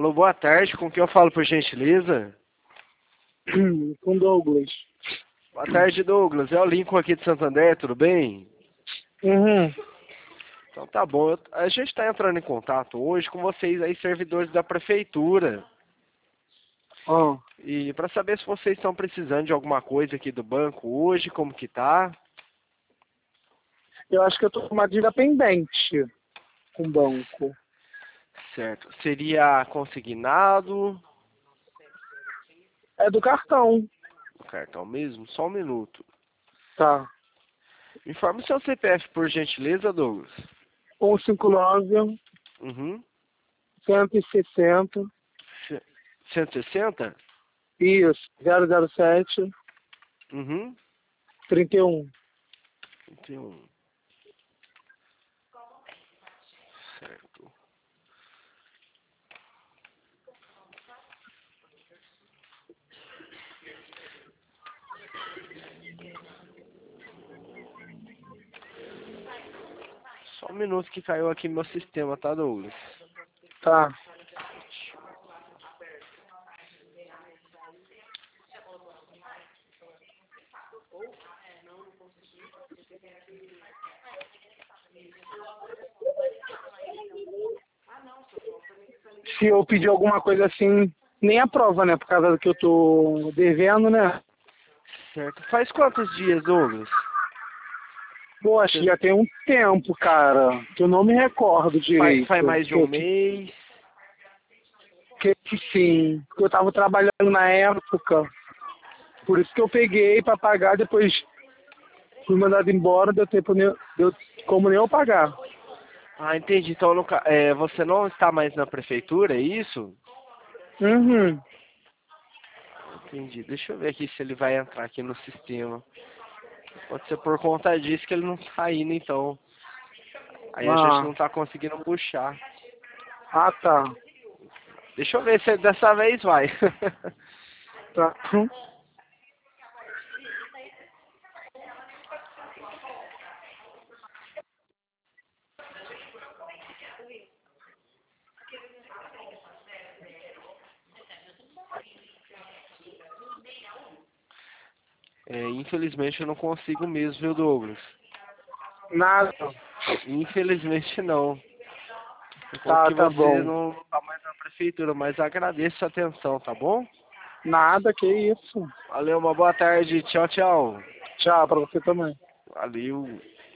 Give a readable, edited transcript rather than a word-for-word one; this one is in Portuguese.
Alô, boa tarde. Com quem eu falo, por gentileza? Com Douglas. Boa tarde, Douglas. É o Lincoln aqui de Santander, tudo bem? Uhum. Então tá bom. A gente está entrando em contato hoje com vocês aí, servidores da prefeitura. Ó, E para saber se vocês estão precisando de alguma coisa aqui do banco hoje, como que tá? eu acho que eu tô com uma dívida pendente com o banco. Certo. Seria consignado É do cartão. o cartão mesmo? Só um minuto. Tá. Informe seu CPF, por gentileza, Douglas. 159 Uhum. 160. 160? Isso. 007 Uhum. 31. 31. Certo. Só um minuto que caiu aqui meu sistema, tá, Douglas? Tá. Se eu pedir alguma coisa assim, nem aprova, né? Por causa do que eu tô devendo, né? Certo. Faz quantos dias, Douglas? Pô, acho que já tem um tempo, cara, que eu não me recordo Faz direito. mais de um mês? Que sim, porque eu tava trabalhando na época. Por isso que eu peguei pra pagar, depois fui mandado embora, deu tempo deu como nem eu pagar. Ah, entendi. Então você não está mais na prefeitura, é isso? Uhum. Entendi. Deixa eu ver aqui se ele vai entrar aqui no sistema. Pode ser por conta disso que ele não tá indo, então. Aí a gente Ah, não tá conseguindo puxar. ah, tá. Deixa eu ver se dessa vez vai. Tá. Infelizmente eu não consigo mesmo, viu, Douglas? Nada. Infelizmente não. Por conta Tá, que tá você bom. não tá mais na prefeitura, mas agradeço a atenção, tá bom? Nada, que isso. Valeu, uma boa tarde. Tchau, tchau. Tchau pra você também. Valeu.